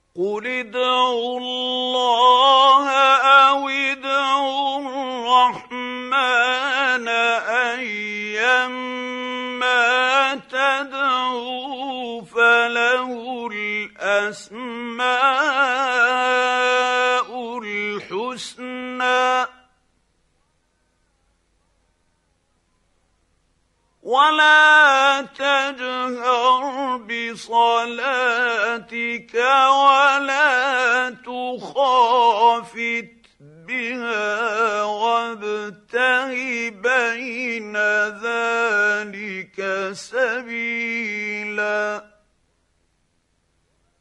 قل ادعوا الله أو ادعوا الرحمن أيما تدعوا فله الأسماء الحسنى ولا تجهر بصلاتك ولا تخافت بها وابتغ بين ذلك سبيلا